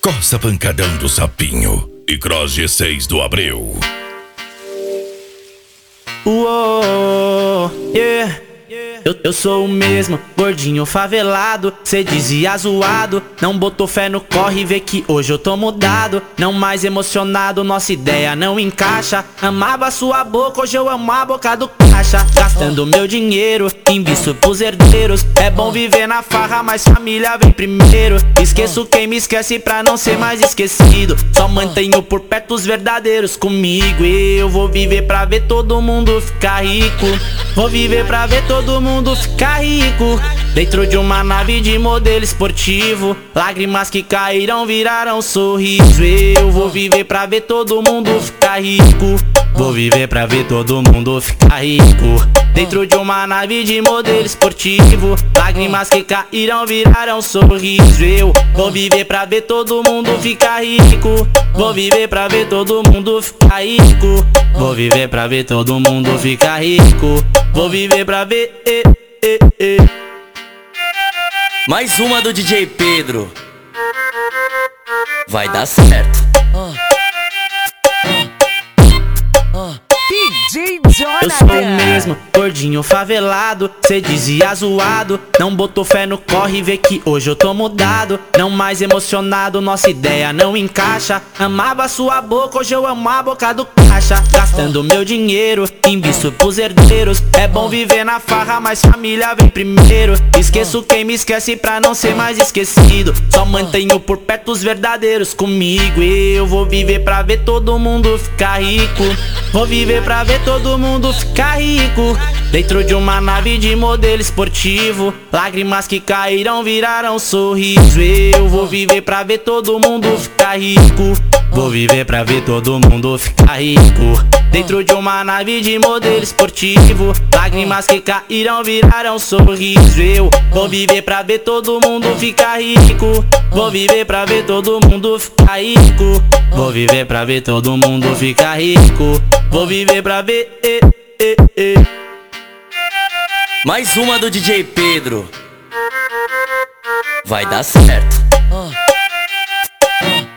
Costa Pancadão do Sapinho e Cross G6 do Abreu. Uou, yeah. Eu sou o mesmo, gordinho favelado. Cê dizia zoado, não botou fé no corre, vê que hoje eu tô mudado. Não mais emocionado, nossa ideia não encaixa. Amava sua boca, hoje eu amo a boca do caixa. Gastando meu dinheiro, invisto pros herdeiros. É bom viver na farra, mas família vem primeiro. Esqueço quem me esquece pra não ser mais esquecido. Só mantenho por perto os verdadeiros comigo. Eu vou viver pra ver todo mundo ficar rico. Vou viver pra ver todo mundo ficar rico. Dentro de uma nave de modelo esportivo. Lágrimas que caíram viraram sorriso. Eu vou viver pra ver todo mundo ficar rico. Vou viver pra ver todo mundo ficar rico. Dentro de uma nave de modelo esportivo. Lágrimas que caíram viraram sorriso. Eu vou viver pra ver todo mundo ficar rico. Vou viver pra ver todo mundo ficar rico. Vou viver pra ver todo mundo ficar rico. Vou viver pra ver. Mais uma do DJ Pedro. Vai dar certo. DJ Jonathan. Eu sou o mesmo, gordinho favelado. Cê dizia zoado, não botou fé no corre, vê que hoje eu tô mudado. Não mais emocionado, nossa ideia não encaixa. Amava sua boca, hoje eu amo a boca do caixa. Gastando meu dinheiro, invisto pros herdeiros. É bom viver na farra, mas família vem primeiro. Esqueço quem me esquece pra não ser mais esquecido. Só mantenho por perto os verdadeiros comigo. Eu vou viver pra ver todo mundo ficar rico. Vou viver pra ver todo mundo ficar rico. Dentro de uma nave de modelo esportivo. Lágrimas que caíram viraram sorriso. Eu vou viver pra ver todo mundo ficar rico. Vou viver pra ver todo mundo ficar rico. Dentro de uma nave de modelo esportivo. Lágrimas que caíram viraram sorriso. Eu vou viver pra ver todo mundo ficar rico. Vou viver pra ver todo mundo ficar rico. Vou viver pra ver todo mundo ficar rico. Vou viver pra ver. Mais uma do DJ Pedro. Vai dar certo.